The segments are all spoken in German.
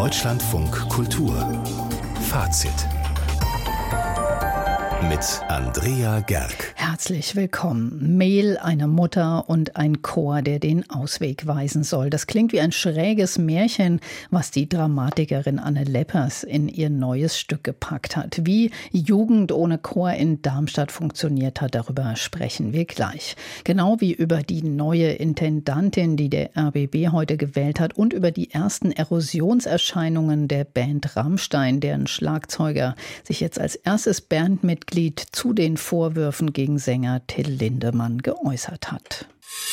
Deutschlandfunk Kultur Fazit mit Andrea Gerg. Herzlich willkommen. Mehl, eine Mutter und ein Chor, der den Ausweg weisen soll. Das klingt wie ein schräges Märchen, was die Dramatikerin Anne Leppers in ihr neues Stück gepackt hat. Wie Jugend ohne Chor in Darmstadt funktioniert hat, darüber sprechen wir gleich. Genau wie über die neue Intendantin, die der RBB heute gewählt hat, und über die ersten Erosionserscheinungen der Band Rammstein, deren Schlagzeuger sich jetzt als erstes Bandmitglied zu den Vorwürfen gegen Sänger Till Lindemann geäußert hat.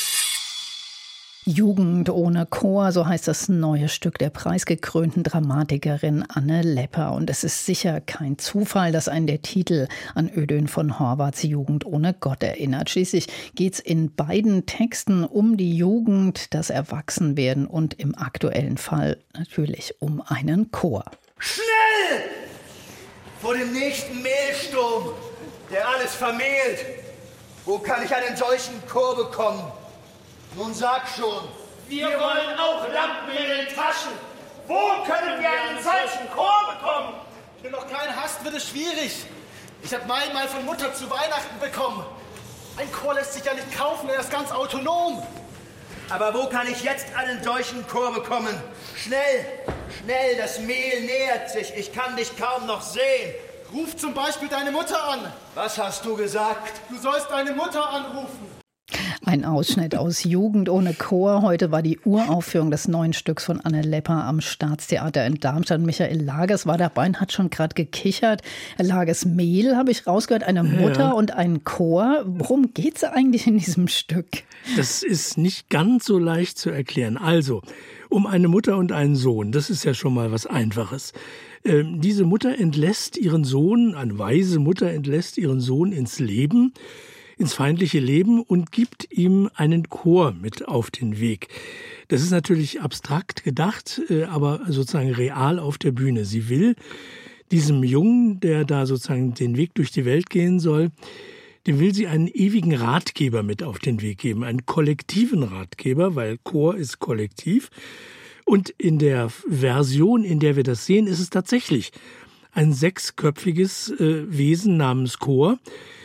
Jugend ohne Chor, so heißt das neue Stück der preisgekrönten Dramatikerin Anne Lepper. Und es ist sicher kein Zufall, dass einen der Titel an Ödön von Horvaths Jugend ohne Gott erinnert. Schließlich geht es in beiden Texten um die Jugend, das Erwachsenwerden und im aktuellen Fall natürlich um einen Chor. Schnell! Vor dem nächsten Mehlsturm, der alles vermehlt. Wo kann ich einen solchen Chor bekommen? Nun sag schon. Wir wollen auch Lampen in den Taschen. Wo können wir einen solchen Chor bekommen? Wenn du noch keinen hast, wird es schwierig. Ich habe meinen mal von Mutter zu Weihnachten bekommen. Ein Chor lässt sich ja nicht kaufen, er ist ganz autonom. Aber wo kann ich jetzt einen solchen Chor bekommen? Schnell, schnell, das Mehl nähert sich. Ich kann dich kaum noch sehen. Ruf zum Beispiel deine Mutter an. Was hast du gesagt? Du sollst deine Mutter anrufen. Ein Ausschnitt aus Jugend ohne Chor. Heute war die Uraufführung des neuen Stücks von Anne Lepper am Staatstheater in Darmstadt. Michael Lagers war dabei und hat schon gerade gekichert. Herr Lagers, Mehl, habe ich rausgehört, eine Mutter und ein Chor. Worum geht es eigentlich in diesem Stück? Das ist nicht ganz so leicht zu erklären. Also, um eine Mutter und einen Sohn, das ist ja schon mal was Einfaches. Diese Mutter entlässt ihren Sohn, eine weise Mutter entlässt ihren Sohn ins Leben, ins feindliche Leben und gibt ihm einen Chor mit auf den Weg. Das ist natürlich abstrakt gedacht, aber sozusagen real auf der Bühne. Sie will diesem Jungen, der da sozusagen den Weg durch die Welt gehen soll, dem will sie einen ewigen Ratgeber mit auf den Weg geben, einen kollektiven Ratgeber, weil Chor ist kollektiv. Und in der Version, in der wir das sehen, ist es tatsächlich ein sechsköpfiges Wesen namens Chor.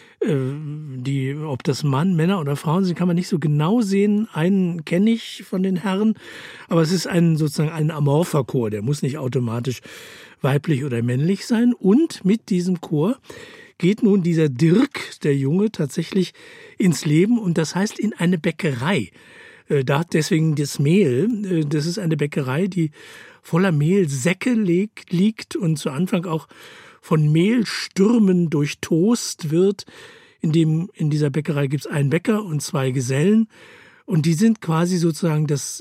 Ob das Männer oder Frauen sind, kann man nicht so genau sehen. Einen kenne ich von den Herren, aber es ist sozusagen ein amorpher Chor, der muss nicht automatisch weiblich oder männlich sein. Und mit diesem Chor geht nun dieser Dirk, der Junge, tatsächlich ins Leben und das heißt in eine Bäckerei. Deswegen das Mehl, das ist eine Bäckerei, die voller Mehlsäcke liegt und zu Anfang auch von Mehlstürmen durchtost wird. In dieser Bäckerei gibt es einen Bäcker und zwei Gesellen und die sind quasi sozusagen das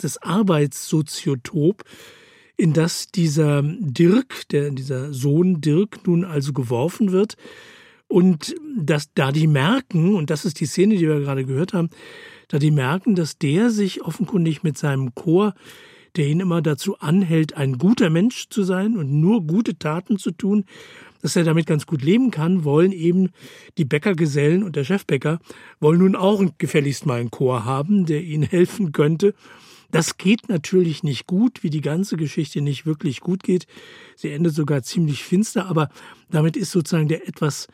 Arbeitssoziotop, in das dieser Dirk, dieser Sohn Dirk nun also geworfen wird. Und da die merken, und das ist die Szene, die wir gerade gehört haben, da die merken, dass der sich offenkundig mit seinem Chor, der ihn immer dazu anhält, ein guter Mensch zu sein und nur gute Taten zu tun, dass er damit ganz gut leben kann, wollen eben die Bäckergesellen und der Chefbäcker wollen nun auch gefälligst mal einen Chor haben, der ihnen helfen könnte. Das geht natürlich nicht gut, wie die ganze Geschichte nicht wirklich gut geht. Sie endet sogar ziemlich finster, aber damit ist sozusagen der etwas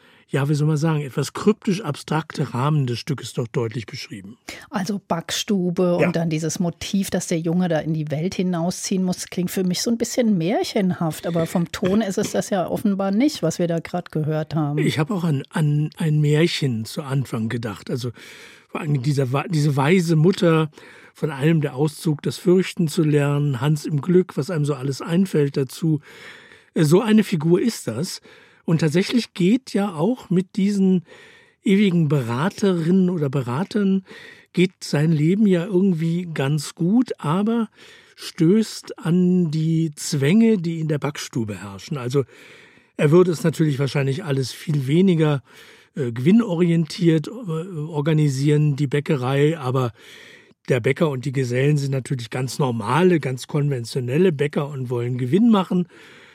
kryptisch abstrakte Rahmen des Stückes doch deutlich beschrieben. Also Backstube und dann dieses Motiv, dass der Junge da in die Welt hinausziehen muss, klingt für mich so ein bisschen märchenhaft, aber vom Ton ist es das ja offenbar nicht, was wir da gerade gehört haben. Ich habe auch an ein Märchen zu Anfang gedacht, also vor allem diese weise Mutter, von einem der Auszug, das Fürchten zu lernen, Hans im Glück, was einem so alles einfällt dazu. So eine Figur ist das. Und tatsächlich geht ja auch mit diesen ewigen Beraterinnen oder Beratern, geht sein Leben ja irgendwie ganz gut, aber stößt an die Zwänge, die in der Backstube herrschen. Also er würde es natürlich wahrscheinlich alles viel weniger gewinnorientiert organisieren, die Bäckerei, aber der Bäcker und die Gesellen sind natürlich ganz normale, ganz konventionelle Bäcker und wollen Gewinn machen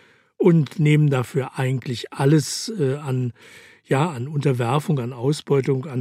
und nehmen dafür eigentlich alles an Unterwerfung, an Ausbeutung, an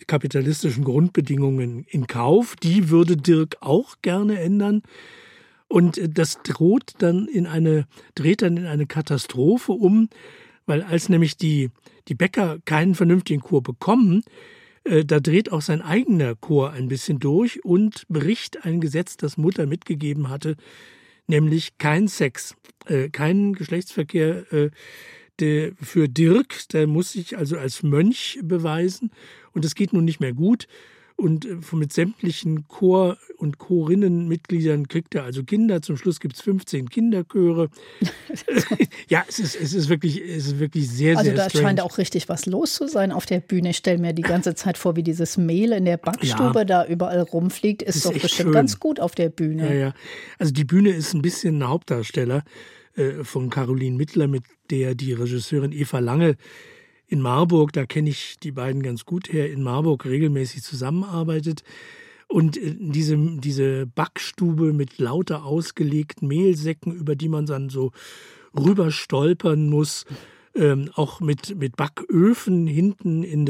kapitalistischen Grundbedingungen in Kauf. Die würde Dirk auch gerne ändern. Und das dreht dann in eine Katastrophe um, weil als nämlich die Bäcker keinen vernünftigen Chor bekommen, da dreht auch sein eigener Chor ein bisschen durch und bricht ein Gesetz, das Mutter mitgegeben hatte, nämlich kein Sex, keinen Geschlechtsverkehr für Dirk. Der muss sich also als Mönch beweisen und es geht nun nicht mehr gut. Und mit sämtlichen Chor- und Chorinnenmitgliedern kriegt er also Kinder. Zum Schluss gibt es 15 Kinderchöre. Ja, es ist wirklich sehr, also sehr da strange. scheint auch richtig was los zu sein auf der Bühne. Ich stelle mir die ganze Zeit vor, wie dieses Mehl in der Backstube da überall rumfliegt. Ist doch bestimmt schön. Ganz gut auf der Bühne. Ja. Also die Bühne ist ein bisschen ein Hauptdarsteller von Caroline Mittler, mit der die Regisseurin Eva Lange in Marburg, da kenne ich die beiden ganz gut her, in Marburg regelmäßig zusammenarbeitet. Und diese Backstube mit lauter ausgelegten Mehlsäcken, über die man dann so rüber stolpern muss, auch mit Backöfen hinten im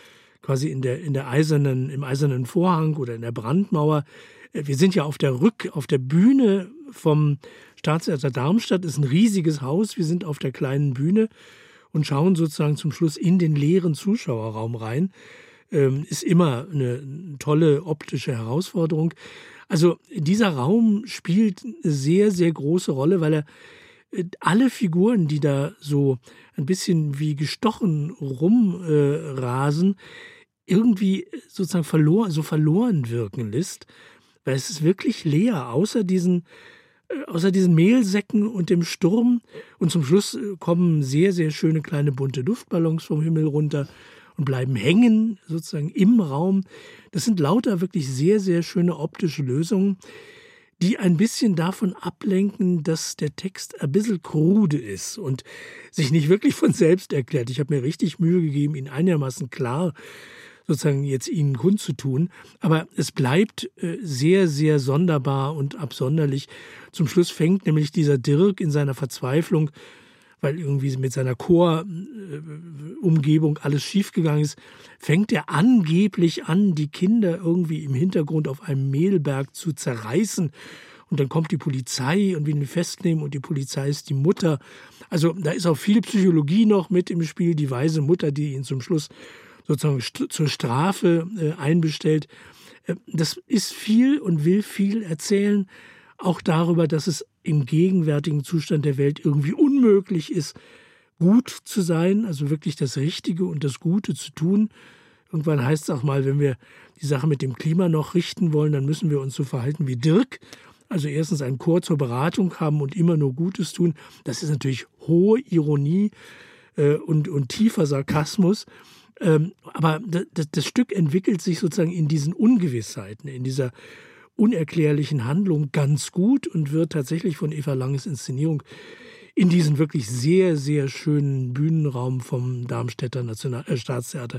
eisernen Vorhang oder in der Brandmauer. Wir sind ja auf der Bühne vom Staatstheater Darmstadt, ist ein riesiges Haus. Wir sind auf der kleinen Bühne und schauen sozusagen zum Schluss in den leeren Zuschauerraum rein. Ist immer eine tolle optische Herausforderung. Also dieser Raum spielt eine sehr, sehr große Rolle, weil er alle Figuren, die da so ein bisschen wie gestochen rumrasen, irgendwie sozusagen verloren wirken lässt. Weil es ist wirklich leer, außer diesen Mehlsäcken und dem Sturm. Und zum Schluss kommen sehr, sehr schöne kleine bunte Luftballons vom Himmel runter und bleiben hängen sozusagen im Raum. Das sind lauter wirklich sehr, sehr schöne optische Lösungen, die ein bisschen davon ablenken, dass der Text ein bisschen krude ist und sich nicht wirklich von selbst erklärt. Ich habe mir richtig Mühe gegeben, ihn einigermaßen klar sozusagen jetzt Ihnen kundzutun. Aber es bleibt sehr, sehr sonderbar und absonderlich. Zum Schluss fängt nämlich dieser Dirk in seiner Verzweiflung, weil irgendwie mit seiner Chorumgebung alles schiefgegangen ist, fängt er angeblich an, die Kinder irgendwie im Hintergrund auf einem Mehlberg zu zerreißen. Und dann kommt die Polizei und will ihn festnehmen und die Polizei ist die Mutter. Also da ist auch viel Psychologie noch mit im Spiel, die weise Mutter, die ihn zum Schluss sozusagen zur Strafe einbestellt. Das ist viel und will viel erzählen, auch darüber, dass es im gegenwärtigen Zustand der Welt irgendwie unmöglich ist, gut zu sein, also wirklich das Richtige und das Gute zu tun. Irgendwann heißt es auch mal, wenn wir die Sache mit dem Klima noch richten wollen, dann müssen wir uns so verhalten wie Dirk. Also erstens einen Chor zur Beratung haben und immer nur Gutes tun. Das ist natürlich hohe Ironie und tiefer Sarkasmus. Aber das Stück entwickelt sich sozusagen in diesen Ungewissheiten, in dieser unerklärlichen Handlung ganz gut und wird tatsächlich von Eva Langes Inszenierung in diesen wirklich sehr, sehr schönen Bühnenraum vom Darmstädter Staatstheater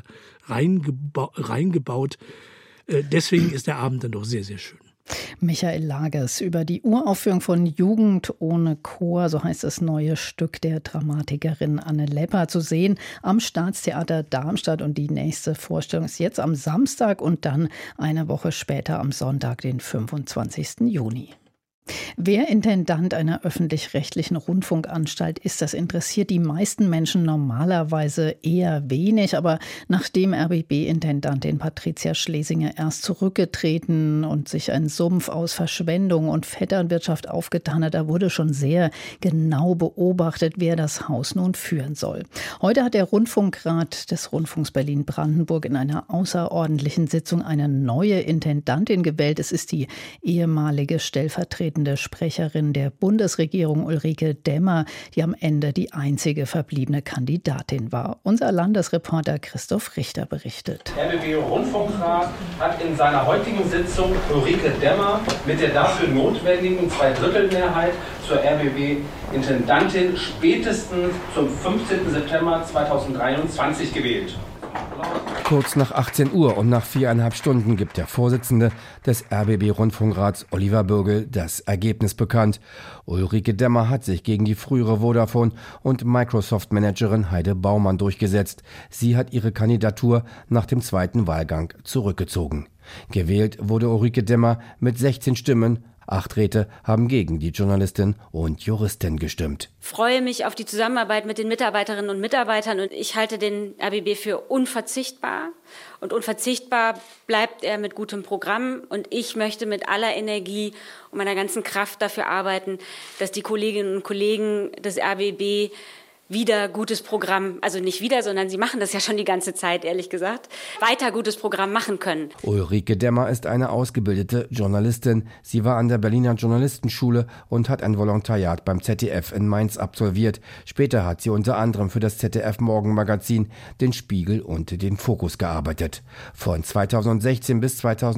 reingebaut. Deswegen ist der Abend dann doch sehr, sehr schön. Michael Lagers über die Uraufführung von Jugend ohne Chor, so heißt das neue Stück der Dramatikerin Anne Lepper, zu sehen am Staatstheater Darmstadt. Und die nächste Vorstellung ist jetzt am Samstag und dann eine Woche später am Sonntag, den 25. Juni. Wer Intendant einer öffentlich-rechtlichen Rundfunkanstalt ist, das interessiert die meisten Menschen normalerweise eher wenig. Aber nachdem RBB-Intendantin Patricia Schlesinger erst zurückgetreten und sich ein Sumpf aus Verschwendung und Vetternwirtschaft aufgetan hat, da wurde schon sehr genau beobachtet, wer das Haus nun führen soll. Heute hat der Rundfunkrat des Rundfunks Berlin-Brandenburg in einer außerordentlichen Sitzung eine neue Intendantin gewählt. Es ist die ehemalige stellvertretende Sprecherin der Bundesregierung Ulrike Demmer, die am Ende die einzige verbliebene Kandidatin war. Unser Landesreporter Christoph Richter berichtet. Der RBB-Rundfunkrat hat in seiner heutigen Sitzung Ulrike Demmer mit der dafür notwendigen Zweidrittelmehrheit zur RBB-Intendantin spätestens zum 15. September 2023 gewählt. Kurz nach 18 Uhr und nach 4,5 Stunden gibt der Vorsitzende des RBB-Rundfunkrats Oliver Bürgel das Ergebnis bekannt. Ulrike Demmer hat sich gegen die frühere Vodafone- und Microsoft-Managerin Heide Baumann durchgesetzt. Sie hat ihre Kandidatur nach dem zweiten Wahlgang zurückgezogen. Gewählt wurde Ulrike Demmer mit 16 Stimmen, 8 Räte haben gegen die Journalistin und Juristin gestimmt. Ich freue mich auf die Zusammenarbeit mit den Mitarbeiterinnen und Mitarbeitern und ich halte den RBB für unverzichtbar. Und unverzichtbar bleibt er mit gutem Programm. Und ich möchte mit aller Energie und meiner ganzen Kraft dafür arbeiten, dass die Kolleginnen und Kollegen des RBB wieder gutes Programm, also nicht wieder, sondern sie machen das ja schon die ganze Zeit, ehrlich gesagt, weiter gutes Programm machen können. Ulrike Demmer ist eine ausgebildete Journalistin. Sie war an der Berliner Journalistenschule und hat ein Volontariat beim ZDF in Mainz absolviert. Später hat sie unter anderem für das ZDF-Morgenmagazin, den Spiegel und den Fokus gearbeitet. Von 2016 bis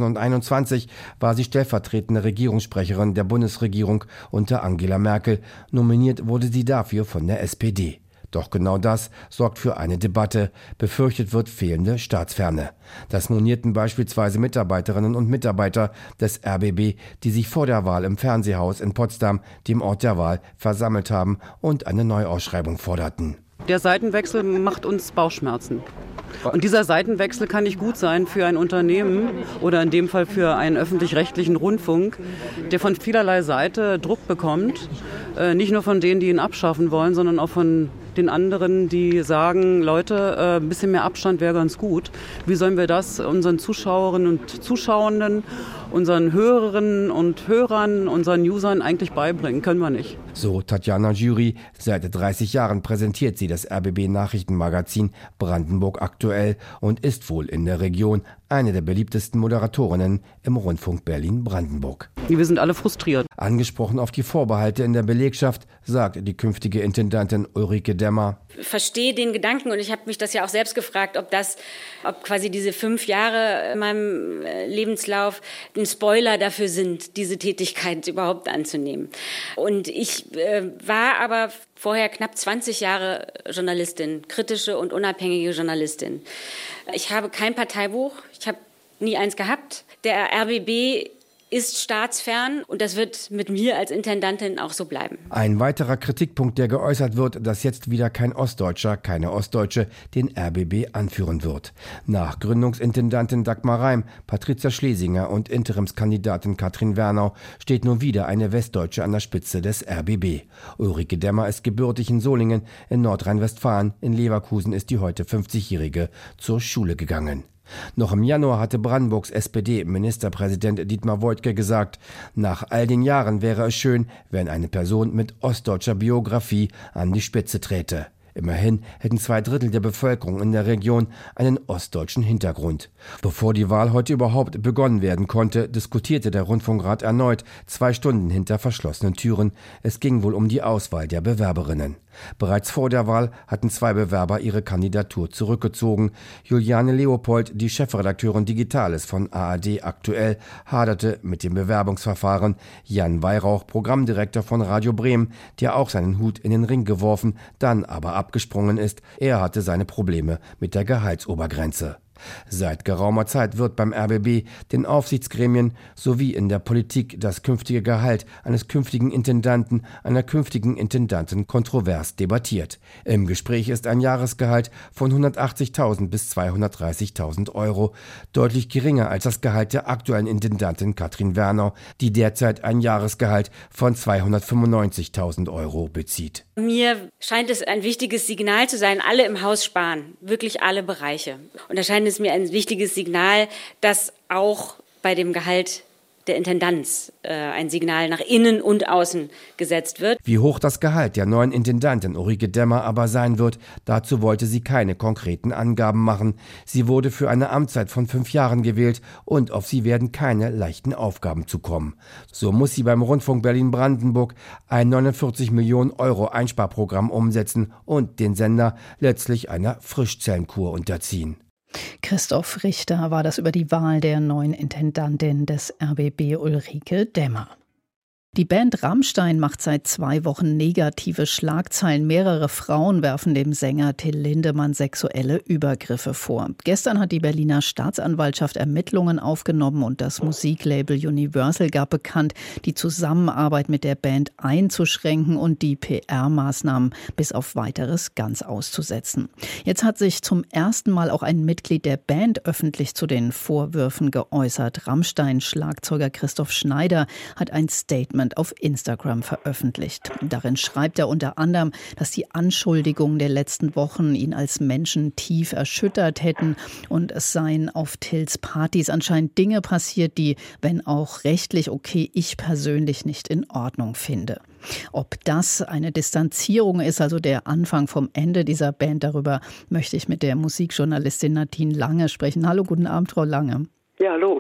2021 war sie stellvertretende Regierungssprecherin der Bundesregierung unter Angela Merkel. Nominiert wurde sie dafür von der SPD. Doch genau das sorgt für eine Debatte. Befürchtet wird fehlende Staatsferne. Das monierten beispielsweise Mitarbeiterinnen und Mitarbeiter des RBB, die sich vor der Wahl im Fernsehhaus in Potsdam, dem Ort der Wahl, versammelt haben und eine Neuausschreibung forderten. Der Seitenwechsel macht uns Bauchschmerzen. Und dieser Seitenwechsel kann nicht gut sein für ein Unternehmen oder in dem Fall für einen öffentlich-rechtlichen Rundfunk, der von vielerlei Seite Druck bekommt. Nicht nur von denen, die ihn abschaffen wollen, sondern auch von den anderen, die sagen, Leute, ein bisschen mehr Abstand wäre ganz gut. Wie sollen wir das unseren Zuschauerinnen und Zuschauenden, unseren Hörerinnen und Hörern, unseren Usern eigentlich beibringen? Können wir nicht. So Tatjana Jury. Seit 30 Jahren präsentiert sie das RBB-Nachrichtenmagazin Brandenburg aktuell und ist wohl in der Region eine der beliebtesten Moderatorinnen im Rundfunk Berlin-Brandenburg. Wir sind alle frustriert. Angesprochen auf die Vorbehalte in der Belegschaft, sagt die künftige Intendantin Ulrike Demmer. Ich verstehe den Gedanken und ich habe mich das ja auch selbst gefragt, ob quasi diese 5 Jahre in meinem Lebenslauf ein Spoiler dafür sind, diese Tätigkeit überhaupt anzunehmen. Und ich war aber vorher knapp 20 Jahre Journalistin, kritische und unabhängige Journalistin. Ich habe kein Parteibuch, ich habe nie eins gehabt. Der RBB ist staatsfern und das wird mit mir als Intendantin auch so bleiben. Ein weiterer Kritikpunkt, der geäußert wird, dass jetzt wieder kein Ostdeutscher, keine Ostdeutsche den RBB anführen wird. Nach Gründungsintendantin Dagmar Reim, Patricia Schlesinger und Interimskandidatin Katrin Wernau steht nun wieder eine Westdeutsche an der Spitze des RBB. Ulrike Demmer ist gebürtig in Solingen in Nordrhein-Westfalen. In Leverkusen ist die heute 50-Jährige zur Schule gegangen. Noch im Januar hatte Brandenburgs SPD-Ministerpräsident Dietmar Woidke gesagt, nach all den Jahren wäre es schön, wenn eine Person mit ostdeutscher Biografie an die Spitze träte. Immerhin hätten 2/3 der Bevölkerung in der Region einen ostdeutschen Hintergrund. Bevor die Wahl heute überhaupt begonnen werden konnte, diskutierte der Rundfunkrat erneut 2 Stunden hinter verschlossenen Türen. Es ging wohl um die Auswahl der Bewerberinnen. Bereits vor der Wahl hatten 2 Bewerber ihre Kandidatur zurückgezogen. Juliane Leopold, die Chefredakteurin Digitales von ARD aktuell, haderte mit dem Bewerbungsverfahren. Jan Weihrauch, Programmdirektor von Radio Bremen, der auch seinen Hut in den Ring geworfen, dann aber abgesprungen ist. Er hatte seine Probleme mit der Gehaltsobergrenze. Seit geraumer Zeit wird beim RBB, den Aufsichtsgremien sowie in der Politik das künftige Gehalt eines künftigen Intendanten, einer künftigen Intendantin kontrovers debattiert. Im Gespräch ist ein Jahresgehalt von 180.000 bis 230.000 Euro, deutlich geringer als das Gehalt der aktuellen Intendantin Katrin Wernau, die derzeit ein Jahresgehalt von 295.000 Euro bezieht. Mir scheint es ein wichtiges Signal zu sein, alle im Haus sparen, wirklich alle Bereiche. Und da scheint es mir ein wichtiges Signal, dass auch bei dem Gehalt der Intendanz ein Signal nach innen und außen gesetzt wird. Wie hoch das Gehalt der neuen Intendantin Ulrike Demmer aber sein wird, dazu wollte sie keine konkreten Angaben machen. Sie wurde für eine Amtszeit von 5 Jahren gewählt und auf sie werden keine leichten Aufgaben zukommen. So muss sie beim Rundfunk Berlin-Brandenburg ein 49 Millionen Euro Einsparprogramm umsetzen und den Sender letztlich einer Frischzellenkur unterziehen. Christoph Richter war das über die Wahl der neuen Intendantin des RBB Ulrike Demmer. Die Band Rammstein macht seit 2 Wochen negative Schlagzeilen. Mehrere Frauen werfen dem Sänger Till Lindemann sexuelle Übergriffe vor. Gestern hat die Berliner Staatsanwaltschaft Ermittlungen aufgenommen und das Musiklabel Universal gab bekannt, die Zusammenarbeit mit der Band einzuschränken und die PR-Maßnahmen bis auf Weiteres ganz auszusetzen. Jetzt hat sich zum ersten Mal auch ein Mitglied der Band öffentlich zu den Vorwürfen geäußert. Rammstein-Schlagzeuger Christoph Schneider hat ein Statement auf Instagram veröffentlicht. Darin schreibt er unter anderem, dass die Anschuldigungen der letzten Wochen ihn als Menschen tief erschüttert hätten und es seien auf Tills Partys anscheinend Dinge passiert, die, wenn auch rechtlich okay, ich persönlich nicht in Ordnung finde. Ob das eine Distanzierung ist, also der Anfang vom Ende dieser Band, darüber möchte ich mit der Musikjournalistin Nadine Lange sprechen. Hallo, guten Abend, Frau Lange. Ja, hallo.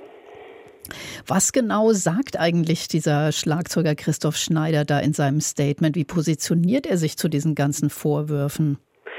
Was genau sagt eigentlich dieser Schlagzeuger Christoph Schneider da in seinem Statement? Wie positioniert er sich zu diesen ganzen Vorwürfen?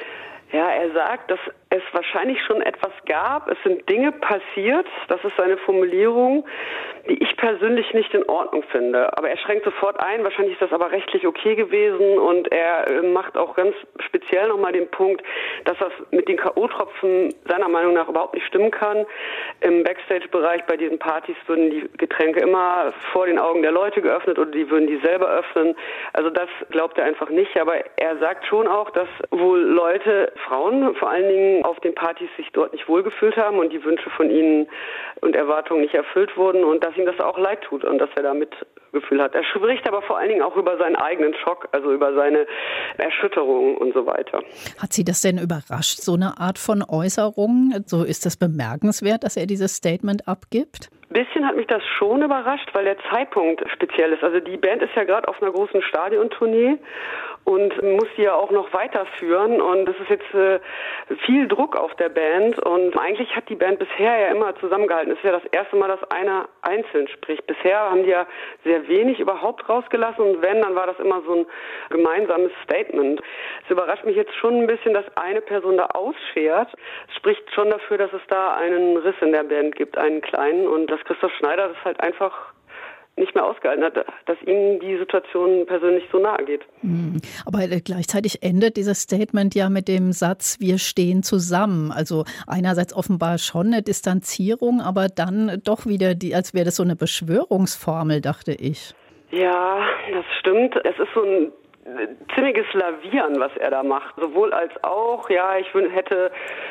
Ja, er sagt, dass es wahrscheinlich schon etwas gab. Es sind Dinge passiert, das ist seine Formulierung, die ich persönlich nicht in Ordnung finde. Aber er schränkt sofort ein, wahrscheinlich ist das aber rechtlich okay gewesen und er macht auch ganz speziell nochmal den Punkt, dass das mit den K.O.-Tropfen seiner Meinung nach überhaupt nicht stimmen kann. Im Backstage-Bereich bei diesen Partys würden die Getränke immer vor den Augen der Leute geöffnet oder die würden die selber öffnen. Also das glaubt er einfach nicht, aber er sagt schon auch, dass wohl Leute, Frauen vor allen Dingen, auf den Partys sich dort nicht wohlgefühlt haben und die Wünsche von ihnen und Erwartungen nicht erfüllt wurden und dass ihm das auch leid tut und dass er da Mitgefühl hat. Er spricht aber vor allen Dingen auch über seinen eigenen Schock, also über seine Erschütterung und so weiter. Hat Sie das denn überrascht, so eine Art von Äußerung? So ist das bemerkenswert, dass er dieses Statement abgibt? Ein bisschen hat mich das schon überrascht, weil der Zeitpunkt speziell ist. Also die Band ist ja gerade auf einer großen Stadiontournee und muss die ja auch noch weiterführen und es ist jetzt viel Druck auf der Band und eigentlich hat die Band bisher ja immer zusammengehalten. Es ist ja das erste Mal, dass einer einzeln spricht. Bisher haben die ja sehr wenig überhaupt rausgelassen und wenn, dann war das immer so ein gemeinsames Statement. Es überrascht mich jetzt schon ein bisschen, dass eine Person da ausschert. Es spricht schon dafür, dass es da einen Riss in der Band gibt, einen kleinen und dass Christoph Schneider das halt einfach nicht mehr ausgehalten hat, dass ihm die Situation persönlich so nahe geht. Aber gleichzeitig endet dieses Statement ja mit dem Satz, wir stehen zusammen. Also einerseits offenbar schon eine Distanzierung, aber dann doch wieder, als wäre das so eine Beschwörungsformel, dachte ich. Ja, das stimmt. Es ist so ein ziemliches Lavieren, was er da macht. Sowohl als auch, ja, ich hätte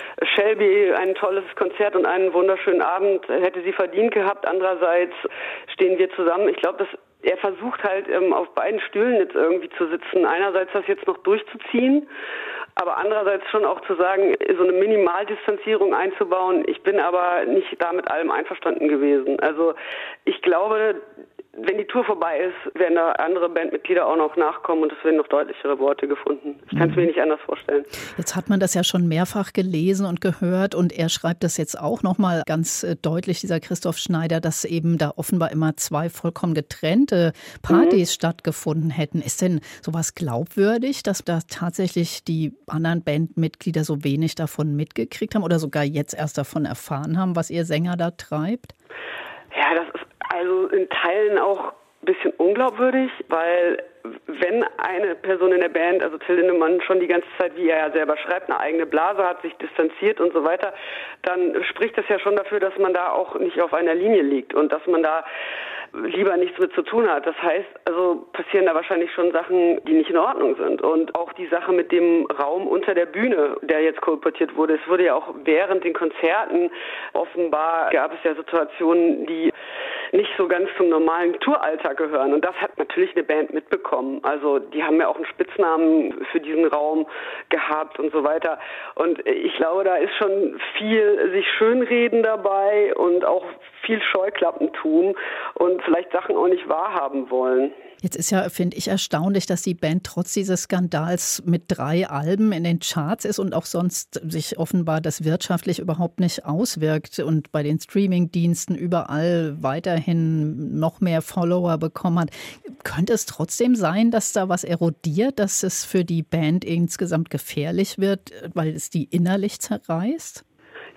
Shelby ein tolles Konzert und einen wunderschönen Abend, hätte sie verdient gehabt. Andererseits stehen wir zusammen. Ich glaube, dass er versucht halt auf beiden Stühlen jetzt irgendwie zu sitzen. Einerseits das jetzt noch durchzuziehen, aber andererseits schon auch zu sagen, so eine Minimaldistanzierung einzubauen. Ich bin aber nicht da mit allem einverstanden gewesen. Also ich glaube, wenn die Tour vorbei ist, werden da andere Bandmitglieder auch noch nachkommen und es werden noch deutlichere Worte gefunden. Ich kann es mir nicht anders vorstellen. Jetzt hat man das ja schon mehrfach gelesen und gehört und er schreibt das jetzt auch nochmal ganz deutlich, dieser Christoph Schneider, dass eben da offenbar immer 2 vollkommen getrennte Partys stattgefunden hätten. Ist denn sowas glaubwürdig, dass da tatsächlich die anderen Bandmitglieder so wenig davon mitgekriegt haben oder sogar jetzt erst davon erfahren haben, was ihr Sänger da treibt? Ja, das ist also in Teilen auch ein bisschen unglaubwürdig, weil wenn eine Person in der Band, also Till Lindemann, schon die ganze Zeit, wie er ja selber schreibt, eine eigene Blase hat, sich distanziert und so weiter, dann spricht das ja schon dafür, dass man da auch nicht auf einer Linie liegt und dass man da lieber nichts mit zu tun hat. Das heißt, also passieren da wahrscheinlich schon Sachen, die nicht in Ordnung sind. Und auch die Sache mit dem Raum unter der Bühne, der jetzt kolportiert wurde. Es wurde ja auch während den Konzerten offenbar gab es ja Situationen, die nicht so ganz zum normalen Touralltag gehören. Und das hat natürlich eine Band mitbekommen. Also die haben ja auch einen Spitznamen für diesen Raum gehabt und so weiter. Und ich glaube, da ist schon viel sich schönreden dabei und auch viel Scheuklappentum und vielleicht Sachen auch nicht wahrhaben wollen. Jetzt ist ja, finde ich, erstaunlich, dass die Band trotz dieses Skandals mit 3 Alben in den Charts ist und auch sonst sich offenbar das wirtschaftlich überhaupt nicht auswirkt und bei den Streamingdiensten überall weiterhin noch mehr Follower bekommen hat. Könnte es trotzdem sein, dass da was erodiert, dass es für die Band insgesamt gefährlich wird, weil es die innerlich zerreißt? Ich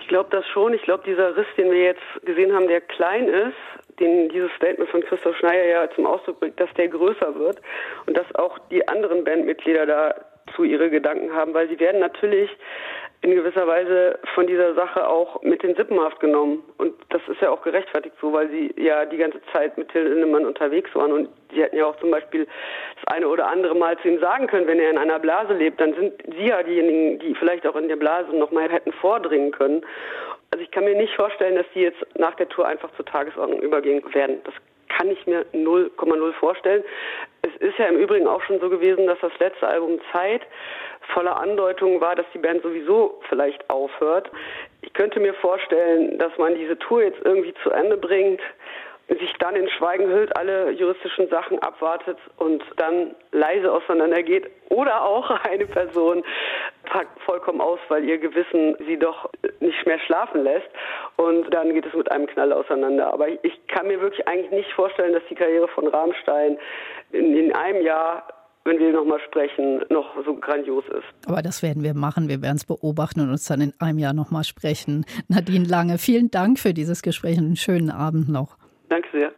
glaube das schon. Ich glaube, dieser Riss, den wir jetzt gesehen haben, der klein ist, den dieses Statement von Christoph Schneider ja zum Ausdruck bringt, dass der größer wird und dass auch die anderen Bandmitglieder dazu ihre Gedanken haben, weil sie werden natürlich in gewisser Weise von dieser Sache auch mit in Sippenhaft genommen. Und das ist ja auch gerechtfertigt so, weil sie ja die ganze Zeit mit Till Lindemann unterwegs waren. Und sie hätten ja auch zum Beispiel das eine oder andere Mal zu ihm sagen können, wenn er in einer Blase lebt, dann sind sie ja diejenigen, die vielleicht auch in der Blase nochmal hätten vordringen können. Also ich kann mir nicht vorstellen, dass die jetzt nach der Tour einfach zur Tagesordnung übergehen werden. Das kann ich mir 0,0 vorstellen. Es ist ja im Übrigen auch schon so gewesen, dass das letzte Album Zeit voller Andeutungen war, dass die Band sowieso vielleicht aufhört. Ich könnte mir vorstellen, dass man diese Tour jetzt irgendwie zu Ende bringt, sich dann in Schweigen hüllt, alle juristischen Sachen abwartet und dann leise auseinandergeht. Oder auch eine Person packt vollkommen aus, weil ihr Gewissen sie doch nicht mehr schlafen lässt. Und dann geht es mit einem Knall auseinander. Aber ich kann mir wirklich eigentlich nicht vorstellen, dass die Karriere von Rammstein in einem Jahr, wenn wir nochmal sprechen, noch so grandios ist. Aber das werden wir machen. Wir werden es beobachten und uns dann in einem Jahr nochmal sprechen. Nadine Lange, vielen Dank für dieses Gespräch und einen schönen Abend noch. Danke sehr.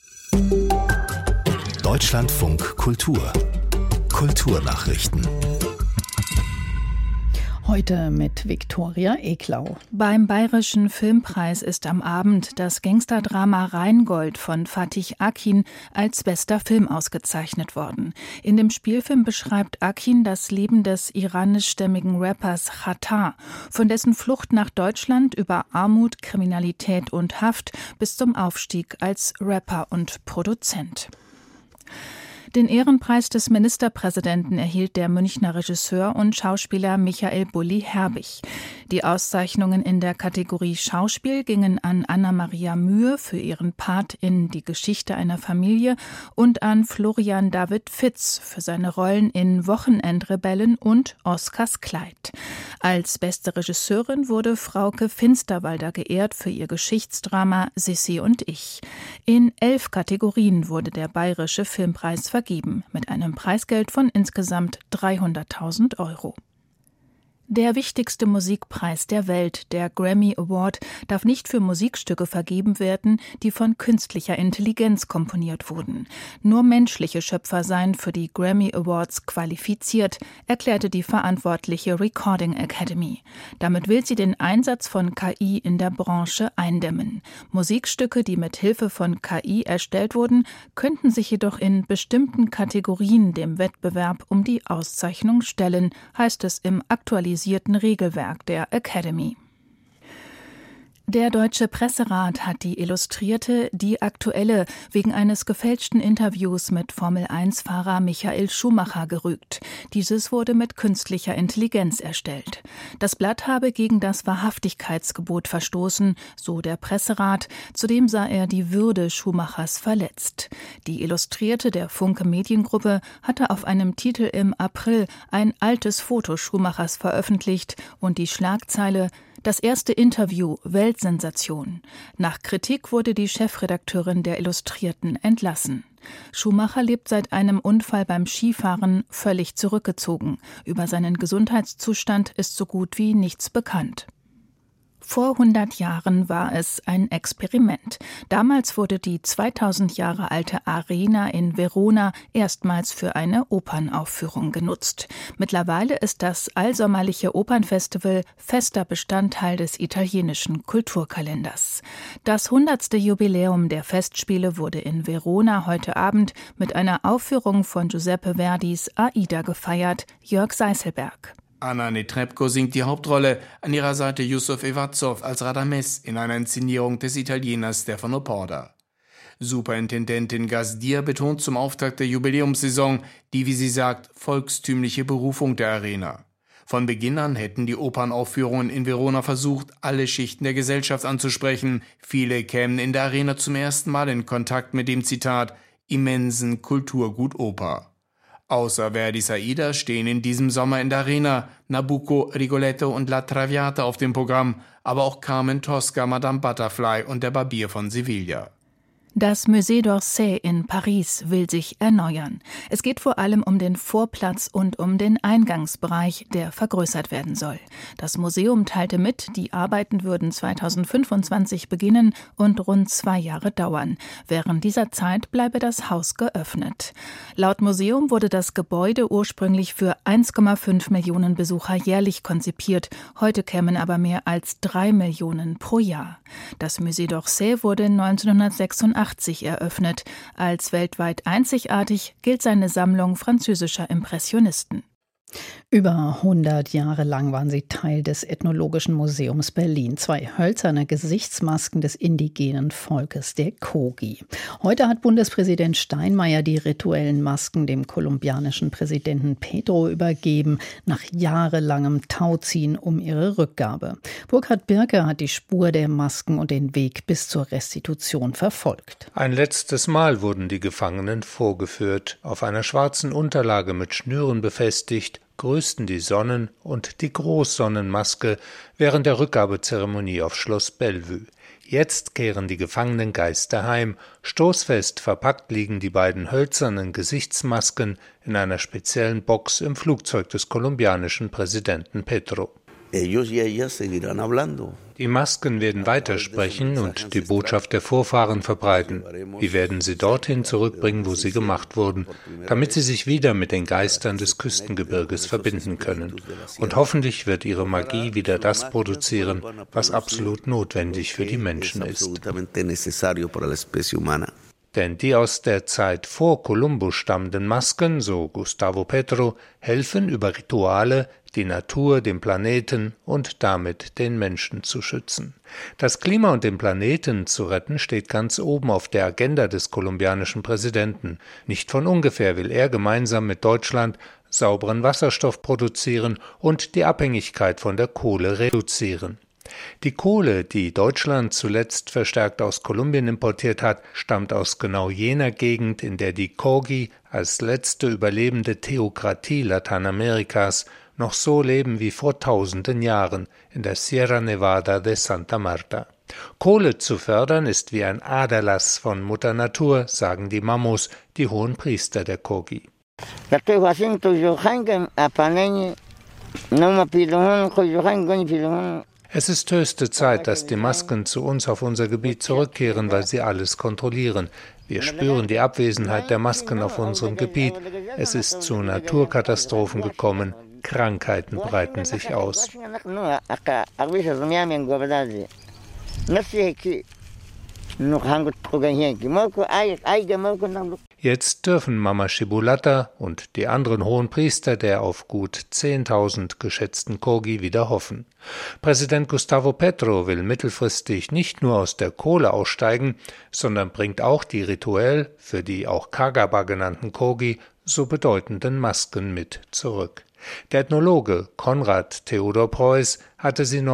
Deutschlandfunk Kultur. Kulturnachrichten. Heute mit Viktoria Eklau. Beim Bayerischen Filmpreis ist am Abend das Gangsterdrama Rheingold von Fatih Akin als bester Film ausgezeichnet worden. In dem Spielfilm beschreibt Akin das Leben des iranischstämmigen Rappers Xatar, von dessen Flucht nach Deutschland über Armut, Kriminalität und Haft bis zum Aufstieg als Rapper und Produzent. Den Ehrenpreis des Ministerpräsidenten erhielt der Münchner Regisseur und Schauspieler Michael Bulli-Herbig. Die Auszeichnungen in der Kategorie Schauspiel gingen an Anna-Maria Mühe für ihren Part in Die Geschichte einer Familie und an Florian David Fitz für seine Rollen in Wochenendrebellen und Oscars Kleid. Als beste Regisseurin wurde Frauke Finsterwalder geehrt für ihr Geschichtsdrama Sissi und ich. In 11 Kategorien wurde der Bayerische Filmpreis vergeben, mit einem Preisgeld von insgesamt 300.000 €. Der wichtigste Musikpreis der Welt, der Grammy Award, darf nicht für Musikstücke vergeben werden, die von künstlicher Intelligenz komponiert wurden. Nur menschliche Schöpfer seien für die Grammy Awards qualifiziert, erklärte die verantwortliche Recording Academy. Damit will sie den Einsatz von KI in der Branche eindämmen. Musikstücke, die mit Hilfe von KI erstellt wurden, könnten sich jedoch in bestimmten Kategorien dem Wettbewerb um die Auszeichnung stellen, heißt es im aktualisierten Regelwerk der Academy. Der Deutsche Presserat hat die Illustrierte Die Aktuelle wegen eines gefälschten Interviews mit Formel-1-Fahrer Michael Schumacher gerügt. Dieses wurde mit künstlicher Intelligenz erstellt. Das Blatt habe gegen das Wahrhaftigkeitsgebot verstoßen, so der Presserat. Zudem sah er die Würde Schumachers verletzt. Die Illustrierte der Funke Mediengruppe hatte auf einem Titel im April ein altes Foto Schumachers veröffentlicht und die Schlagzeile „Das erste Interview, Weltsensation". Nach Kritik wurde die Chefredakteurin der Illustrierten entlassen. Schumacher lebt seit einem Unfall beim Skifahren völlig zurückgezogen. Über seinen Gesundheitszustand ist so gut wie nichts bekannt. Vor 100 Jahren war es ein Experiment. Damals wurde die 2000 Jahre alte Arena in Verona erstmals für eine Opernaufführung genutzt. Mittlerweile ist das allsommerliche Opernfestival fester Bestandteil des italienischen Kulturkalenders. Das 100. Jubiläum der Festspiele wurde in Verona heute Abend mit einer Aufführung von Giuseppe Verdis Aida gefeiert. Jörg Seißelberg. Anna Netrebko singt die Hauptrolle, an ihrer Seite Yusuf Evazov als Radames in einer Inszenierung des Italieners Stefano Porda. Superintendentin Gazdir betont zum Auftakt der Jubiläumssaison die, wie sie sagt, volkstümliche Berufung der Arena. Von Beginn an hätten die Opernaufführungen in Verona versucht, alle Schichten der Gesellschaft anzusprechen. Viele kämen in der Arena zum ersten Mal in Kontakt mit dem, Zitat, immensen Kulturgut Oper. Außer Verdis Aida stehen in diesem Sommer in der Arena Nabucco, Rigoletto und La Traviata auf dem Programm, aber auch Carmen Tosca, Madame Butterfly und der Barbier von Sevilla. Das Musée d'Orsay in Paris will sich erneuern. Es geht vor allem um den Vorplatz und um den Eingangsbereich, der vergrößert werden soll. Das Museum teilte mit, die Arbeiten würden 2025 beginnen und rund 2 Jahre dauern. Während dieser Zeit bleibe das Haus geöffnet. Laut Museum wurde das Gebäude ursprünglich für 1,5 Millionen Besucher jährlich konzipiert. Heute kämen aber mehr als 3 Millionen pro Jahr. Das Musée d'Orsay wurde 1986 eröffnet. Als weltweit einzigartig gilt seine Sammlung französischer Impressionisten. Über 100 Jahre lang waren sie Teil des Ethnologischen Museums Berlin. 2 hölzerne Gesichtsmasken des indigenen Volkes, der Kogi. Heute hat Bundespräsident Steinmeier die rituellen Masken dem kolumbianischen Präsidenten Petro übergeben, nach jahrelangem Tauziehen um ihre Rückgabe. Burkhard Birke hat die Spur der Masken und den Weg bis zur Restitution verfolgt. Ein letztes Mal wurden die Gefangenen vorgeführt, auf einer schwarzen Unterlage mit Schnüren befestigt, grüßten die Sonnen- und die Großsonnenmaske während der Rückgabezeremonie auf Schloss Bellevue. Jetzt kehren die gefangenen Geister heim. Stoßfest verpackt liegen die beiden hölzernen Gesichtsmasken in einer speziellen Box im Flugzeug des kolumbianischen Präsidenten Petro. Die Masken werden weitersprechen und die Botschaft der Vorfahren verbreiten. Wir werden sie dorthin zurückbringen, wo sie gemacht wurden, damit sie sich wieder mit den Geistern des Küstengebirges verbinden können. Und hoffentlich wird ihre Magie wieder das produzieren, was absolut notwendig für die Menschen ist. Denn die aus der Zeit vor Kolumbus stammenden Masken, so Gustavo Petro, helfen über Rituale, die Natur, den Planeten und damit den Menschen zu schützen. Das Klima und den Planeten zu retten steht ganz oben auf der Agenda des kolumbianischen Präsidenten. Nicht von ungefähr will er gemeinsam mit Deutschland sauberen Wasserstoff produzieren und die Abhängigkeit von der Kohle reduzieren. Die Kohle, die Deutschland zuletzt verstärkt aus Kolumbien importiert hat, stammt aus genau jener Gegend, in der die Kogi als letzte überlebende Theokratie Lateinamerikas noch so leben wie vor tausenden Jahren in der Sierra Nevada de Santa Marta. Kohle zu fördern ist wie ein Aderlass von Mutter Natur, sagen die Mamos, die hohen Priester der Kogi. Es ist höchste Zeit, dass die Masken zu uns auf unser Gebiet zurückkehren, weil sie alles kontrollieren. Wir spüren die Abwesenheit der Masken auf unserem Gebiet. Es ist zu Naturkatastrophen gekommen. Krankheiten breiten sich aus. Jetzt dürfen Mama Shibulata und die anderen hohen Priester der auf gut 10.000 geschätzten Kogi wieder hoffen. Präsident Gustavo Petro will mittelfristig nicht nur aus der Kohle aussteigen, sondern bringt auch die rituell, für die auch Kagaba genannten Kogi, so bedeutenden Masken mit zurück. Der Ethnologe Konrad Theodor Preuß hatte sie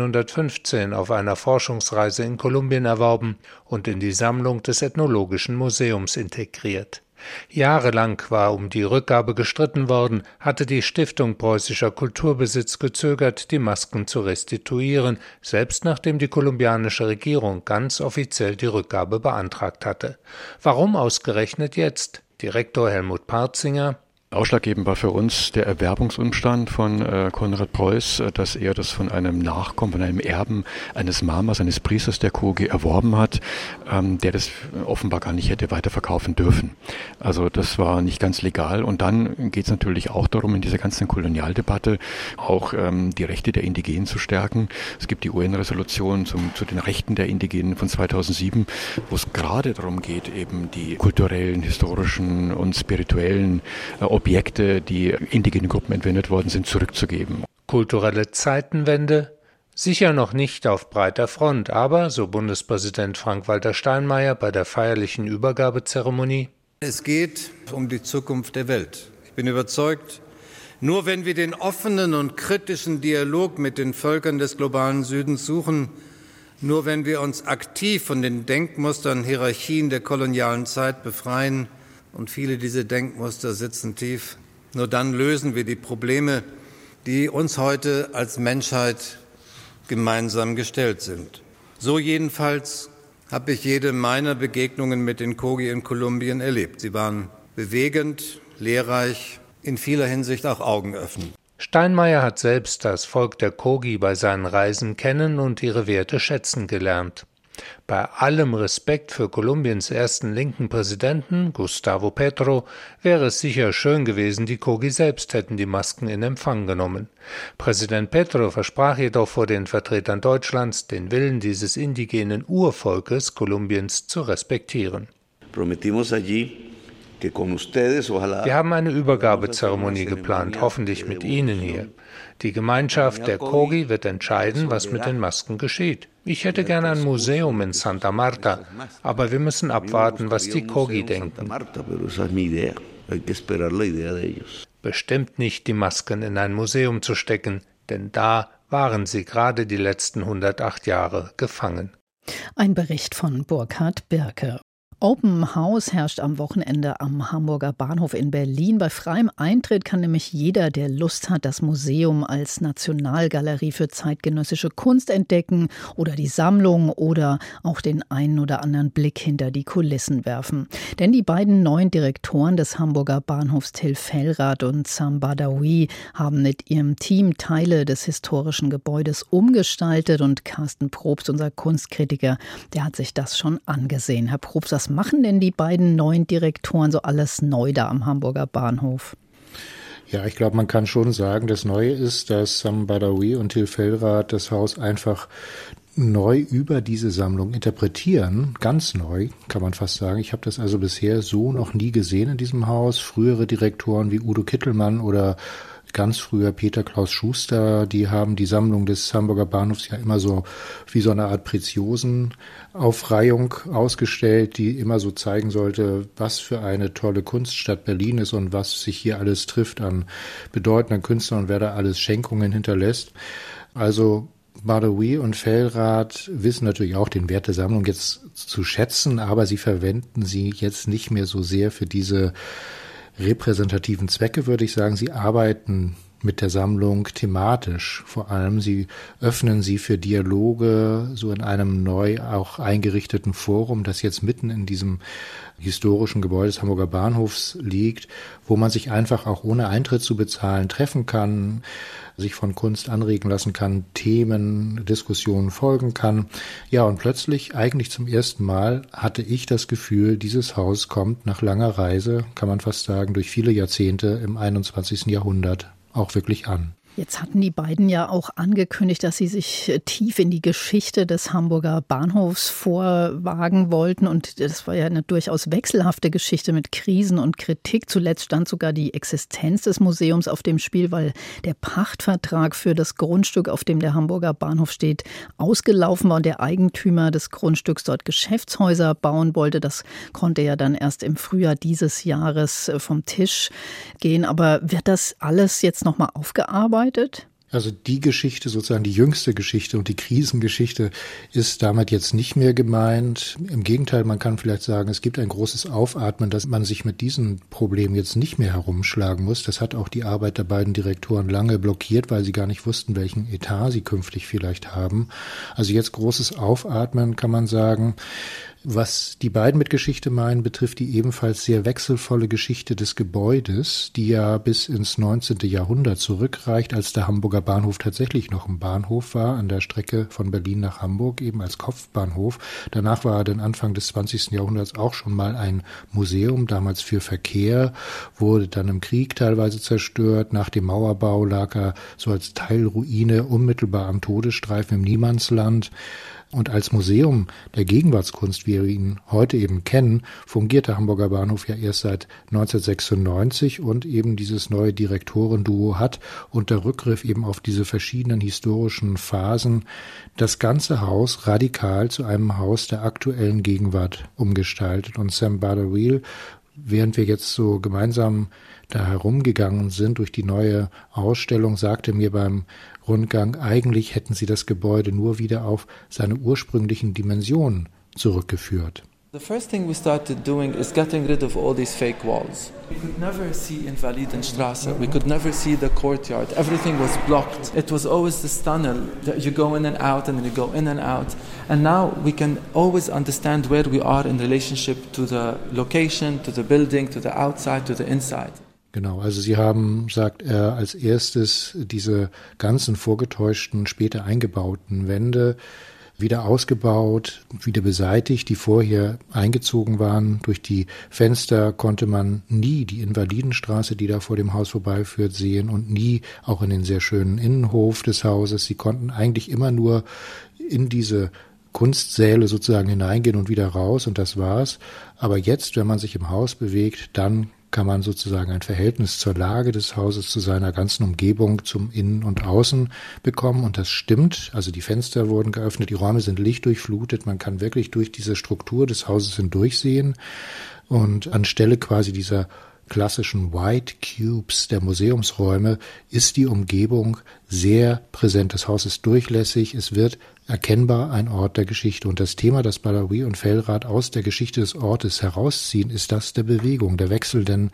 1915 auf einer Forschungsreise in Kolumbien erworben und in die Sammlung des Ethnologischen Museums integriert. Jahrelang war um die Rückgabe gestritten worden, hatte die Stiftung Preußischer Kulturbesitz gezögert, die Masken zu restituieren, selbst nachdem die kolumbianische Regierung ganz offiziell die Rückgabe beantragt hatte. Warum ausgerechnet jetzt? Direktor Helmut Partzinger: Ausschlaggebend war für uns der Erwerbungsumstand von Konrad Preuß, dass er das von einem Nachkommen, von einem Erben eines Mamas, eines Priesters der Kogi erworben hat, der das offenbar gar nicht hätte weiterverkaufen dürfen. Also das war nicht ganz legal. Und dann geht es natürlich auch darum, in dieser ganzen Kolonialdebatte auch die Rechte der Indigenen zu stärken. Es gibt die UN-Resolution zu den Rechten der Indigenen von 2007, wo es gerade darum geht, eben die kulturellen, historischen und spirituellen Objekte, die indigenen Gruppen entwendet worden sind, zurückzugeben. Kulturelle Zeitenwende? Sicher noch nicht auf breiter Front, aber, so Bundespräsident Frank-Walter Steinmeier bei der feierlichen Übergabezeremonie: Es geht um die Zukunft der Welt. Ich bin überzeugt, nur wenn wir den offenen und kritischen Dialog mit den Völkern des globalen Südens suchen, nur wenn wir uns aktiv von den Denkmustern, Hierarchien der kolonialen Zeit befreien, und viele dieser Denkmuster sitzen tief, nur dann lösen wir die Probleme, die uns heute als Menschheit gemeinsam gestellt sind. So jedenfalls habe ich jede meiner Begegnungen mit den Kogi in Kolumbien erlebt. Sie waren bewegend, lehrreich, in vieler Hinsicht auch augenöffnend. Steinmeier hat selbst das Volk der Kogi bei seinen Reisen kennen und ihre Werte schätzen gelernt. Bei allem Respekt für Kolumbiens ersten linken Präsidenten, Gustavo Petro, wäre es sicher schön gewesen, die Kogi selbst hätten die Masken in Empfang genommen. Präsident Petro versprach jedoch vor den Vertretern Deutschlands, den Willen dieses indigenen Urvolkes Kolumbiens zu respektieren. Wir haben eine Übergabezeremonie geplant, hoffentlich mit Ihnen hier. Die Gemeinschaft der Kogi wird entscheiden, was mit den Masken geschieht. Ich hätte gerne ein Museum in Santa Marta, aber wir müssen abwarten, was die Kogi denken. Bestimmt nicht die Masken in ein Museum zu stecken, denn da waren sie gerade die letzten 108 Jahre gefangen. Ein Bericht von Burkhard Birke. Open House herrscht am Wochenende am Hamburger Bahnhof in Berlin. Bei freiem Eintritt kann nämlich jeder, der Lust hat, das Museum als Nationalgalerie für zeitgenössische Kunst entdecken oder die Sammlung oder auch den einen oder anderen Blick hinter die Kulissen werfen. Denn die beiden neuen Direktoren des Hamburger Bahnhofs, Till Fellrath und Sam Badawi, haben mit ihrem Team Teile des historischen Gebäudes umgestaltet und Carsten Probst, unser Kunstkritiker, der hat sich das schon angesehen. Herr Probst, was machen denn die beiden neuen Direktoren so alles neu da am Hamburger Bahnhof? Ja, ich glaube, man kann schon sagen, das Neue ist, dass Sam Badawi und Till Fellrath das Haus einfach neu über diese Sammlung interpretieren. Ganz neu, kann man fast sagen. Ich habe das also bisher so noch nie gesehen in diesem Haus. Frühere Direktoren wie Udo Kittelmann oder ganz früher Peter Klaus Schuster, die haben die Sammlung des Hamburger Bahnhofs ja immer so wie so eine Art Preziosenaufreihung ausgestellt, die immer so zeigen sollte, was für eine tolle Kunststadt Berlin ist und was sich hier alles trifft an bedeutenden Künstlern und wer da alles Schenkungen hinterlässt. Also Badawi und Fellrath wissen natürlich auch den Wert der Sammlung jetzt zu schätzen, aber sie verwenden sie jetzt nicht mehr so sehr für diese repräsentativen Zwecke, würde ich sagen. Sie arbeiten mit der Sammlung thematisch. Vor allem, sie öffnen sie für Dialoge, so in einem neu auch eingerichteten Forum, das jetzt mitten in diesem historischen Gebäude des Hamburger Bahnhofs liegt, wo man sich einfach auch ohne Eintritt zu bezahlen treffen kann, sich von Kunst anregen lassen kann, Themen, Diskussionen folgen kann. Ja, und plötzlich, eigentlich zum ersten Mal, hatte ich das Gefühl, dieses Haus kommt nach langer Reise, kann man fast sagen, durch viele Jahrzehnte im 21. Jahrhundert auch wirklich an. Jetzt hatten die beiden ja auch angekündigt, dass sie sich tief in die Geschichte des Hamburger Bahnhofs vorwagen wollten. Und das war ja eine durchaus wechselhafte Geschichte mit Krisen und Kritik. Zuletzt stand sogar die Existenz des Museums auf dem Spiel, weil der Pachtvertrag für das Grundstück, auf dem der Hamburger Bahnhof steht, ausgelaufen war und der Eigentümer des Grundstücks dort Geschäftshäuser bauen wollte. Das konnte ja dann erst im Frühjahr dieses Jahres vom Tisch gehen. Aber wird das alles jetzt nochmal aufgearbeitet? Also die Geschichte, sozusagen die jüngste Geschichte und die Krisengeschichte ist damit jetzt nicht mehr gemeint. Im Gegenteil, man kann vielleicht sagen, es gibt ein großes Aufatmen, dass man sich mit diesen Problemen jetzt nicht mehr herumschlagen muss. Das hat auch die Arbeit der beiden Direktoren lange blockiert, weil sie gar nicht wussten, welchen Etat sie künftig vielleicht haben. Also jetzt großes Aufatmen, kann man sagen. Was die beiden mit Geschichte meinen, betrifft die ebenfalls sehr wechselvolle Geschichte des Gebäudes, die ja bis ins 19. Jahrhundert zurückreicht, als der Hamburger Bahnhof tatsächlich noch ein Bahnhof war, an der Strecke von Berlin nach Hamburg, eben als Kopfbahnhof. Danach war er dann Anfang des 20. Jahrhunderts auch schon mal ein Museum, damals für Verkehr, wurde dann im Krieg teilweise zerstört. Nach dem Mauerbau lag er so als Teilruine unmittelbar am Todesstreifen im Niemandsland. Und als Museum der Gegenwartskunst, wie wir ihn heute eben kennen, fungiert der Hamburger Bahnhof ja erst seit 1996 und eben dieses neue Direktorenduo hat unter Rückgriff eben auf diese verschiedenen historischen Phasen das ganze Haus radikal zu einem Haus der aktuellen Gegenwart umgestaltet. Und Sam Badawi, während wir jetzt so gemeinsam da herumgegangen sind durch die neue Ausstellung, sagte mir beim Rundgang, eigentlich hätten sie das Gebäude nur wieder auf seine ursprünglichen Dimensionen zurückgeführt. The first thing we started doing is getting rid of all these fake walls. We could never see Invalidenstraße. We could never see the courtyard. Everything was blocked. It was always this tunnel that you go in and out and then you go in and out. And now we can always understand where we are in relationship to the location, to the building, to the outside, to the inside. Genau, also Sie haben, sagt er, als erstes diese ganzen vorgetäuschten, später eingebauten Wände wieder ausgebaut, wieder beseitigt, die vorher eingezogen waren. Durch die Fenster konnte man nie die Invalidenstraße, die da vor dem Haus vorbeiführt, sehen und nie auch in den sehr schönen Innenhof des Hauses. Sie konnten eigentlich immer nur in diese Kunstsäle sozusagen hineingehen und wieder raus und das war's. Aber jetzt, wenn man sich im Haus bewegt, dann kann man sozusagen ein Verhältnis zur Lage des Hauses, zu seiner ganzen Umgebung, zum Innen und Außen bekommen. Und das stimmt. Also die Fenster wurden geöffnet, die Räume sind lichtdurchflutet. Man kann wirklich durch diese Struktur des Hauses hindurchsehen. Und anstelle quasi dieser klassischen White Cubes der Museumsräume ist die Umgebung sehr präsent. Das Haus ist durchlässig, es wird erkennbar ein Ort der Geschichte. Und das Thema, das Badawi und Fellrath aus der Geschichte des Ortes herausziehen, ist das der Bewegung, der wechselnden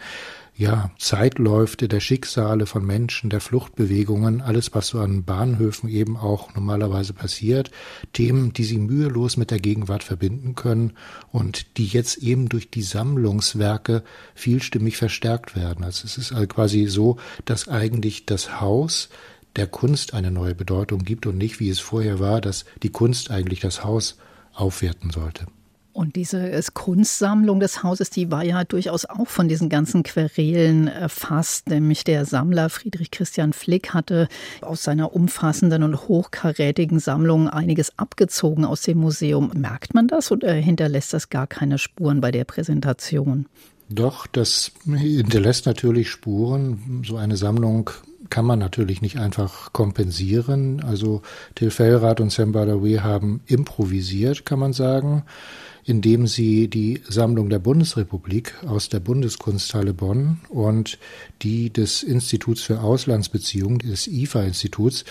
Zeitläufe, der Schicksale von Menschen, der Fluchtbewegungen, alles, was so an Bahnhöfen eben auch normalerweise passiert. Themen, die sie mühelos mit der Gegenwart verbinden können und die jetzt eben durch die Sammlungswerke vielstimmig verstärkt werden. Also es ist quasi so, dass eigentlich das Haus der Kunst eine neue Bedeutung gibt und nicht, wie es vorher war, dass die Kunst eigentlich das Haus aufwerten sollte. Und diese Kunstsammlung des Hauses, die war ja durchaus auch von diesen ganzen Querelen erfasst. Nämlich der Sammler Friedrich Christian Flick hatte aus seiner umfassenden und hochkarätigen Sammlung einiges abgezogen aus dem Museum. Merkt man das oder hinterlässt das gar keine Spuren bei der Präsentation? Doch, das hinterlässt natürlich Spuren. So eine Sammlung kann man natürlich nicht einfach kompensieren. Also Till Fellrath und Sam Badawi haben improvisiert, kann man sagen, indem sie die Sammlung der Bundesrepublik aus der Bundeskunsthalle Bonn und die des Instituts für Auslandsbeziehungen, des IFA-Instituts,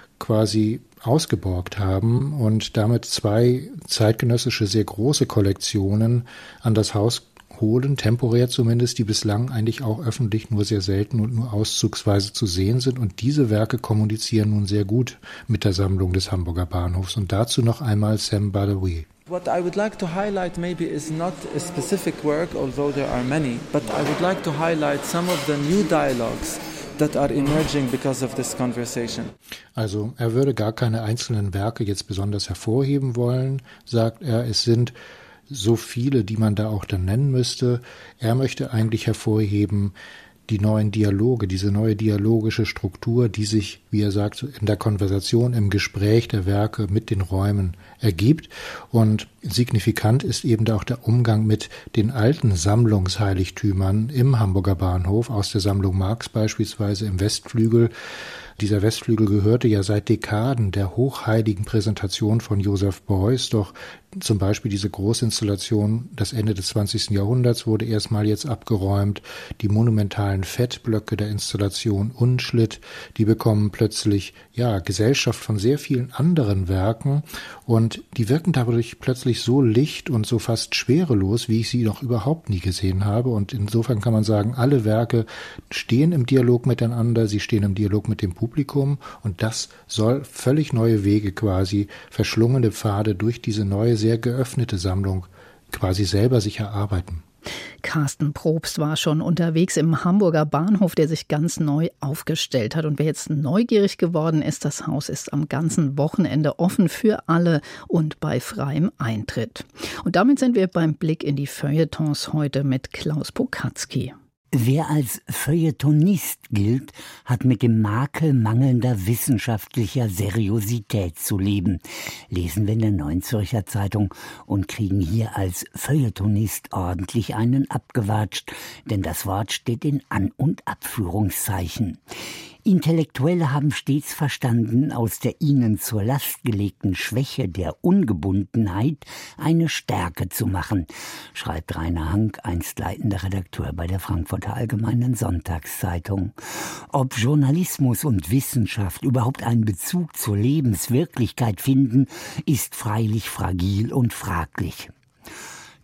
quasi ausgeborgt haben und damit zwei zeitgenössische, sehr große Kollektionen an das Haus holen, temporär zumindest, die bislang eigentlich auch öffentlich nur sehr selten und nur auszugsweise zu sehen sind. Und diese Werke kommunizieren nun sehr gut mit der Sammlung des Hamburger Bahnhofs. Und dazu noch einmal Sam Badawi. What I would like to highlight maybe is not a specific work, although there are many, but I would like to highlight some of the new dialogues that are emerging because of this conversation. Also er würde gar keine einzelnen Werke jetzt besonders hervorheben wollen, sagt er. Es sind so viele, die man da auch dann nennen müsste. Er möchte eigentlich hervorheben die neuen Dialoge, diese neue dialogische Struktur, die sich, wie er sagt, in der Konversation, im Gespräch der Werke mit den Räumen ergibt. Und signifikant ist eben da auch der Umgang mit den alten Sammlungsheiligtümern im Hamburger Bahnhof, aus der Sammlung Marx beispielsweise im Westflügel. Dieser Westflügel gehörte ja seit Dekaden der hochheiligen Präsentation von Joseph Beuys, doch zum Beispiel diese Großinstallation, das Ende des 20. Jahrhunderts, wurde erstmal jetzt abgeräumt. Die monumentalen Fettblöcke der Installation Unschlitt, die bekommen plötzlich Gesellschaft von sehr vielen anderen Werken und die wirken dadurch plötzlich so licht und so fast schwerelos, wie ich sie noch überhaupt nie gesehen habe. Und insofern kann man sagen, alle Werke stehen im Dialog miteinander, sie stehen im Dialog mit dem Publikum und das soll völlig neue Wege quasi, verschlungene Pfade durch diese neue, sehr geöffnete Sammlung quasi selber sich erarbeiten. Carsten Probst war schon unterwegs im Hamburger Bahnhof, der sich ganz neu aufgestellt hat. Und wer jetzt neugierig geworden ist, das Haus ist am ganzen Wochenende offen für alle und bei freiem Eintritt. Und damit sind wir beim Blick in die Feuilletons heute mit Klaus Pokatzky. Wer als Feuilletonist gilt, hat mit dem Makel mangelnder wissenschaftlicher Seriosität zu leben. Lesen wir in der Neuen Zürcher Zeitung und kriegen hier als Feuilletonist ordentlich einen abgewatscht, denn das Wort steht in An- und Abführungszeichen. Intellektuelle haben stets verstanden, aus der ihnen zur Last gelegten Schwäche der Ungebundenheit eine Stärke zu machen, schreibt Rainer Hank, einst leitender Redakteur bei der Frankfurter Allgemeinen Sonntagszeitung. Ob Journalismus und Wissenschaft überhaupt einen Bezug zur Lebenswirklichkeit finden, ist freilich fragil und fraglich.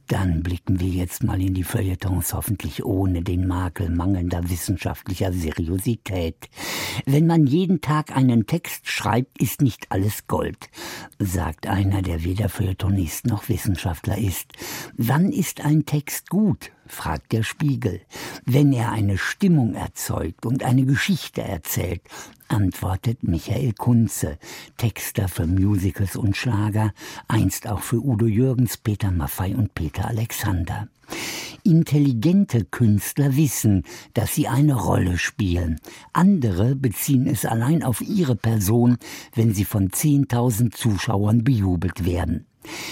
Dann blicken wir jetzt mal in die Feuilletons, hoffentlich ohne den Makel mangelnder wissenschaftlicher Seriosität. Wenn man jeden Tag einen Text schreibt, ist nicht alles Gold, sagt einer, der weder Feuilletonist noch Wissenschaftler ist. Wann ist ein Text gut? Fragt der Spiegel. Wenn er eine Stimmung erzeugt und eine Geschichte erzählt, antwortet Michael Kunze, Texter für Musicals und Schlager, einst auch für Udo Jürgens, Peter Maffay und Peter Alexander. Intelligente Künstler wissen, dass sie eine Rolle spielen. Andere beziehen es allein auf ihre Person, wenn sie von 10.000 Zuschauern bejubelt werden.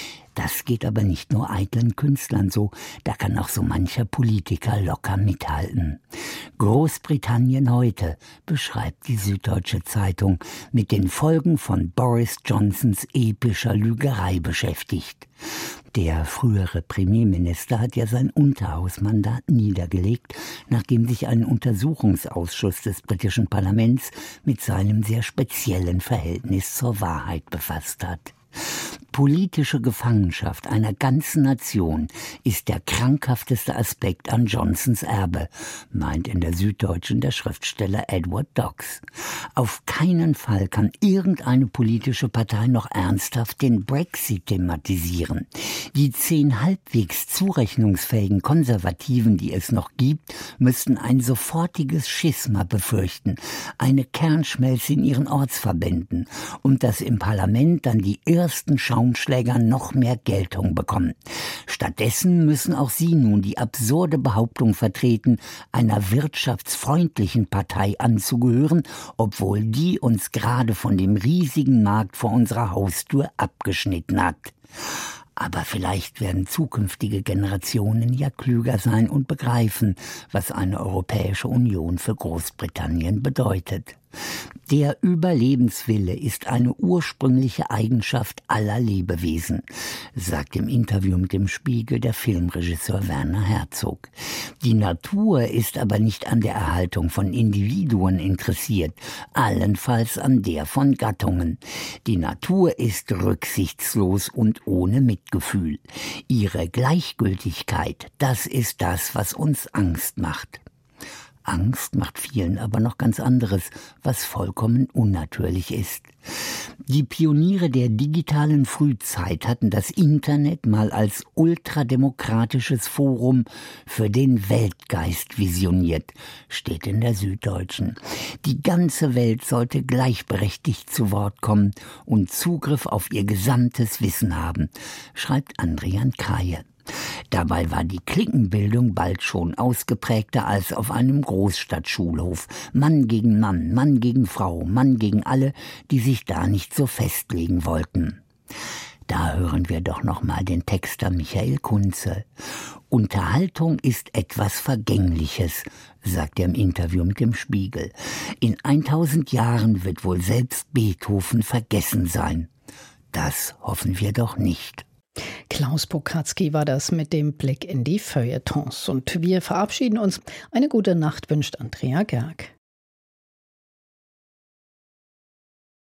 Das geht aber nicht nur eitlen Künstlern so, da kann auch so mancher Politiker locker mithalten. Großbritannien heute, beschreibt die Süddeutsche Zeitung, mit den Folgen von Boris Johnsons epischer Lügerei beschäftigt. Der frühere Premierminister hat ja sein Unterhausmandat niedergelegt, nachdem sich ein Untersuchungsausschuss des britischen Parlaments mit seinem sehr speziellen Verhältnis zur Wahrheit befasst hat. Politische Gefangenschaft einer ganzen Nation ist der krankhafteste Aspekt an Johnsons Erbe, meint in der Süddeutschen der Schriftsteller Edward Docks. Auf keinen Fall kann irgendeine politische Partei noch ernsthaft den Brexit thematisieren. Die 10 halbwegs zurechnungsfähigen Konservativen, die es noch gibt, müssten ein sofortiges Schisma befürchten, eine Kernschmelze in ihren Ortsverbänden und dass im Parlament dann die ersten Schaumschläger noch mehr Geltung bekommen. Stattdessen müssen auch sie nun die absurde Behauptung vertreten, einer wirtschaftsfreundlichen Partei anzugehören, obwohl die uns gerade von dem riesigen Markt vor unserer Haustür abgeschnitten hat. Aber vielleicht werden zukünftige Generationen ja klüger sein und begreifen, was eine Europäische Union für Großbritannien bedeutet. Der Überlebenswille ist eine ursprüngliche Eigenschaft aller Lebewesen, sagt im Interview mit dem Spiegel der Filmregisseur Werner Herzog. Die Natur ist aber nicht an der Erhaltung von Individuen interessiert, allenfalls an der von Gattungen. Die Natur ist rücksichtslos und ohne Mitgefühl. Ihre Gleichgültigkeit, das ist das, was uns Angst macht. Angst macht vielen aber noch ganz anderes, was vollkommen unnatürlich ist. Die Pioniere der digitalen Frühzeit hatten das Internet mal als ultrademokratisches Forum für den Weltgeist visioniert, steht in der Süddeutschen. Die ganze Welt sollte gleichberechtigt zu Wort kommen und Zugriff auf ihr gesamtes Wissen haben, schreibt Andrian Kreie. Dabei war die Cliquenbildung bald schon ausgeprägter als auf einem Großstadtschulhof. Mann gegen Mann, Mann gegen Frau, Mann gegen alle, die sich da nicht so festlegen wollten. Da hören wir doch noch mal den Texter Michael Kunze. Unterhaltung ist etwas Vergängliches, sagt er im Interview mit dem Spiegel. In 1000 Jahren wird wohl selbst Beethoven vergessen sein. Das hoffen wir doch nicht. Klaus Pokatzky war das mit dem Blick in die Feuilletons. Und wir verabschieden uns. Eine gute Nacht wünscht Andrea Gerg.